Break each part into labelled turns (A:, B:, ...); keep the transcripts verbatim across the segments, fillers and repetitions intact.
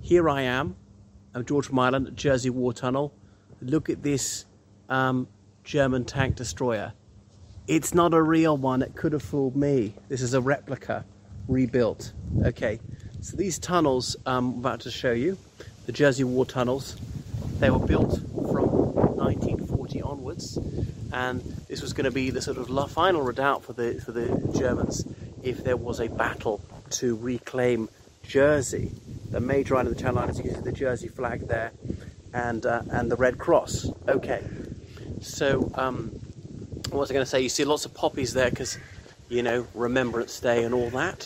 A: here I am, I'm George from Ireland at Jersey War Tunnel. Look at this um, German tank destroyer. It's not a real one, it could have fooled me. This is a replica, rebuilt. Okay, so these tunnels um, I'm about to show you, the Jersey War tunnels, they were built from nineteen forty onwards, and this was going to be the sort of final redoubt for the, for the Germans if there was a battle to reclaim Jersey. The major island of the Channel Islands, you can see the Jersey flag there, and uh, and the Red Cross. Okay, so um, what was I going to say? You see lots of poppies there because, you know, Remembrance Day and all that.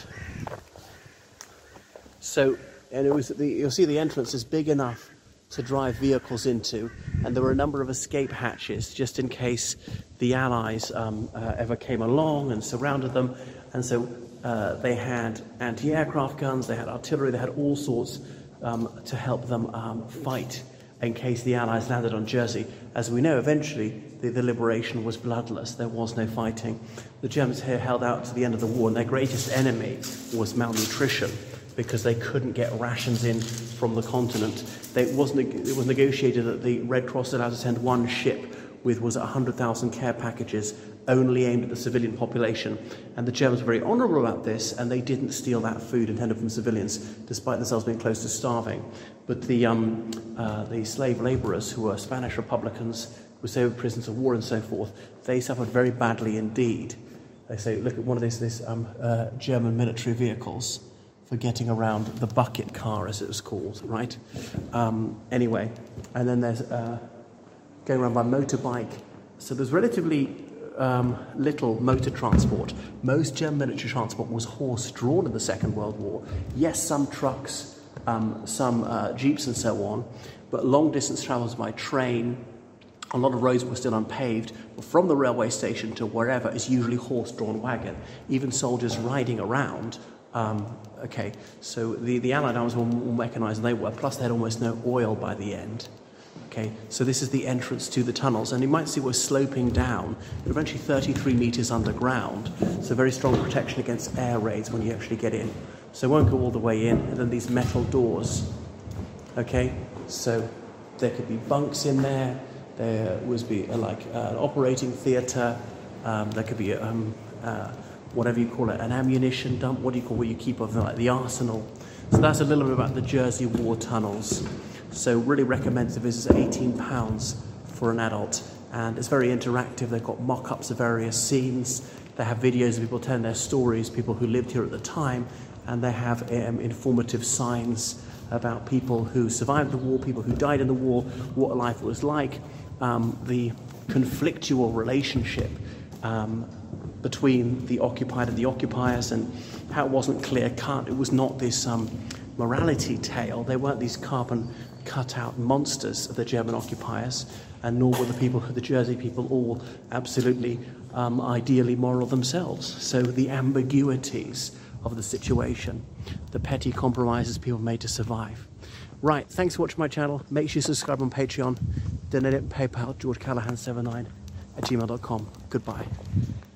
A: So, and it was the, you'll see the entrance is big enough to drive vehicles into, and there were a number of escape hatches just in case the Allies um, uh, ever came along and surrounded them. And so uh, they had anti-aircraft guns, they had artillery, they had all sorts um, to help them um, fight in case the Allies landed on Jersey. As we know, eventually the, the liberation was bloodless. There was no fighting. The Germans here held out to the end of the war, and their greatest enemy was malnutrition, because they couldn't get rations in from the continent. They, it, was it was negotiated that the Red Cross allowed to send one ship with was one hundred thousand care packages only aimed at the civilian population. And the Germans were very honourable about this, and they didn't steal that food intended from civilians, despite themselves being close to starving. But the, um, uh, the slave labourers, who were Spanish Republicans, who were prisoners of war and so forth, they suffered very badly indeed. They say, look at one of these, these um, uh, German military vehicles for getting around, the bucket car as it was called, right? Um, anyway, and then there's uh, going around by motorbike. So there's relatively um, little motor transport. Most German military transport was horse-drawn in the Second World War. Yes, some trucks, um, some uh, jeeps and so on, but long distance travels by train. A lot of roads were still unpaved. From the railway station to wherever is usually horse-drawn wagon. Even soldiers riding around. Um, okay, so the, the Allied arms were more mechanized than they were, plus they had almost no oil by the end. Okay, so this is the entrance to the tunnels, and you might see we're sloping down, but eventually thirty-three meters underground, so very strong protection against air raids when you actually get in. So it won't go all the way in, and then these metal doors. Okay, so there could be bunks in there, there would be uh, like uh, an operating theatre, um, there could be um, uh, whatever you call it, an ammunition dump, what do you call what you keep of like the arsenal. So that's a little bit about the Jersey War tunnels. So really recommend to visit, eighteen pounds for an adult, and it's very interactive. They've got mock-ups of various scenes, they have videos of people telling their stories, people who lived here at the time, and they have um, informative signs about people who survived the war, people who died in the war, what life was like, um, the conflictual relationship um, between the occupied and the occupiers, and how it wasn't clear-cut. It was not this um, morality tale. They weren't these carbon cut-out monsters of the German occupiers, and nor were the people, the Jersey people, all absolutely um, ideally moral themselves. So the ambiguities of the situation, the petty compromises people made to survive. Right, thanks for watching my channel. Make sure you subscribe on Patreon, donate it on PayPal, george callahan seven nine at gmail dot com. Goodbye.